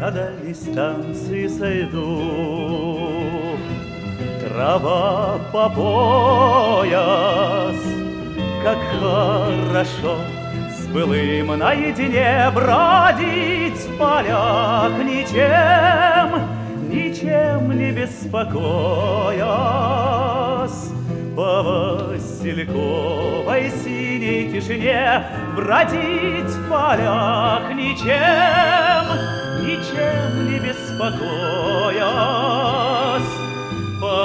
на дальней станции сойду. Трава по пояс, как хорошо с былым наедине бродить в полях, ничем не беспокоясь. По васильковой синей тишине бродить в полях, ничем не беспокоясь. По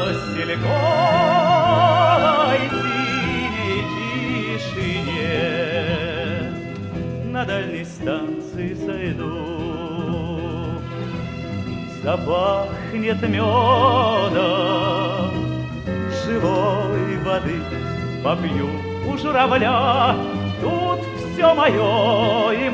васильковой синей тишине на дальней станции сойду. Запахнет медом, живой воды попью у журавля. Тут все мое, и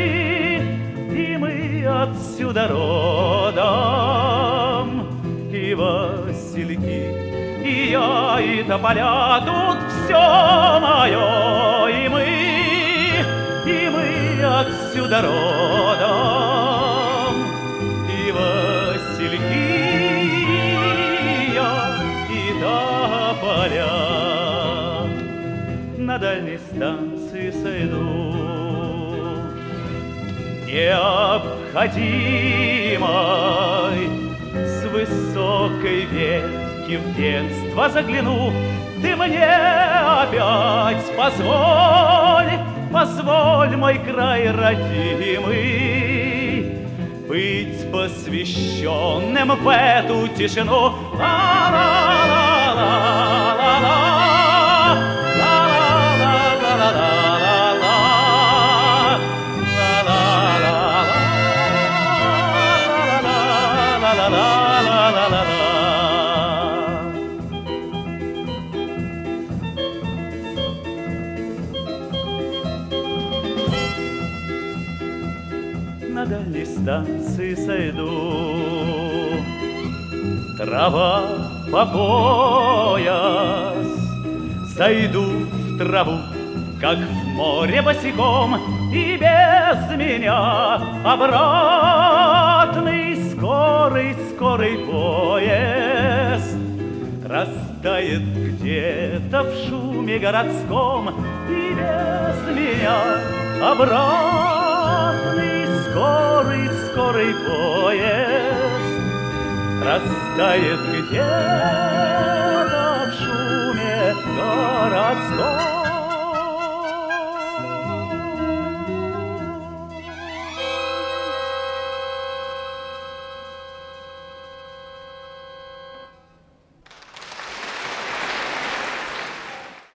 мы отсюда родом. И васильки, и я, и тополя, тут все мое, и мы отсюда родом. И васильки, я, и тополя на дальней станции сойду. Необходимой с высокой ветки в детство загляну. Ты мне опять позволь, мой край родимый, быть посвященным в эту тишину. На дальней станции сойду. Трава по пояс, сойду в траву, как в море босиком, и без меня обратный скорый поезд растает где-то в шуме городском, и без меня обратный скорый поезд растает где-то